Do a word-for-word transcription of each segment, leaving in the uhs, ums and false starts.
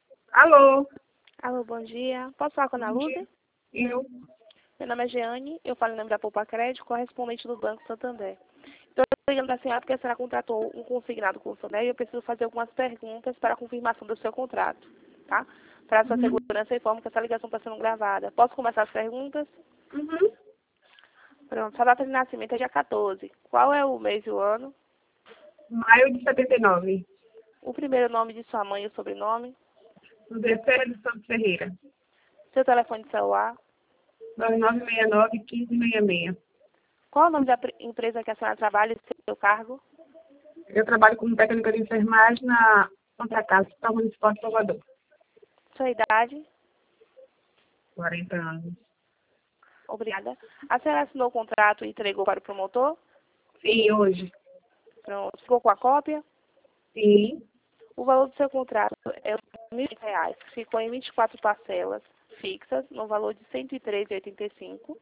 Alô? Alô, bom dia. Posso falar com a Ana Bom Lúcia? dia. Eu? Meu nome é Jeane, eu falo em nome da Poupa Crédito, correspondente do Banco Santander. Estou ligando para a senhora porque a senhora contratou um consignado com o Santander e eu preciso fazer algumas perguntas para a confirmação do seu contrato, tá? Para a sua Uhum. segurança, eu informo que essa ligação está sendo gravada. Posso começar as perguntas? Uhum. Pronto. Sua data de nascimento é dia quatorze. Qual é o mês e o ano? Maio de setenta e nove. O primeiro nome de sua mãe e o sobrenome? José Célio Santos Ferreira. Seu telefone de celular? nove nove seis nove, um cinco seis seis. Qual é o nome da pre- empresa que a senhora trabalha e seu cargo? Eu trabalho como técnica de enfermagem na Santa Casa, Hospital Municipal de Salvador. Sua idade? quarenta anos. Obrigada. A senhora assinou o contrato e entregou para o promotor? Sim, hoje. Pronto. Ficou com a cópia? Sim. O valor do seu contrato é mil reais. Ficou em vinte e quatro parcelas fixas, no valor de cento e treze vírgula oitenta e cinco.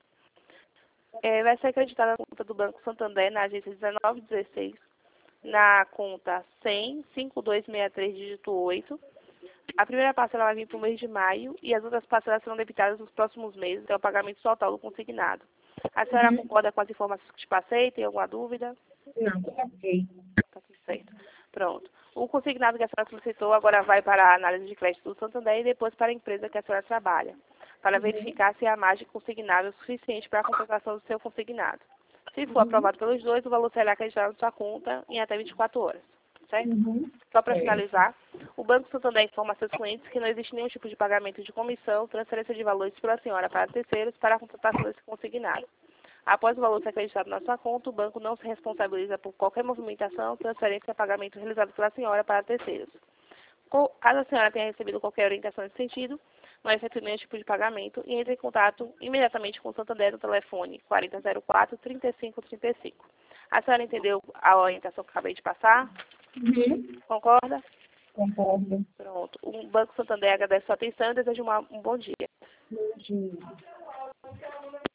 É, vai ser acreditada na conta do Banco Santander, na agência dezenove dezesseis, na conta cem, cinco dois seis três, dígito oito. A primeira parcela vai vir para o mês de maio e as outras parcelas serão debitadas nos próximos meses, até o pagamento total do consignado. A senhora Uhum. concorda com as informações que te passei? Tem alguma dúvida? Não, tá ok. Tá tudo certo. Pronto. O consignado que a senhora solicitou agora vai para a análise de crédito do Santander e depois para a empresa que a senhora trabalha, para Uhum. verificar se a margem consignável é suficiente para a contratação do seu consignado. Se for Uhum. aprovado pelos dois, o valor será acreditado na sua conta em até vinte e quatro horas. Certo? Uhum. Só para Certo. finalizar, o Banco Santander informa a seus clientes que não existe nenhum tipo de pagamento de comissão, transferência de valores pela senhora para terceiros para a contratação desse consignado. Após o valor ser acreditado na sua conta, o banco não se responsabiliza por qualquer movimentação, transferência ou pagamento realizado pela senhora para terceiros. Co- Caso a senhora tenha recebido qualquer orientação nesse sentido, não efetue nenhum tipo de pagamento e entre em contato imediatamente com o Santander no telefone quatro zero zero quatro, trinta e cinco trinta e cinco. A senhora entendeu a orientação que acabei de passar? Uhum. Concorda? Concordo. Pronto. O Banco Santander agradece a sua atenção e deseja uma- um bom dia. Bom dia.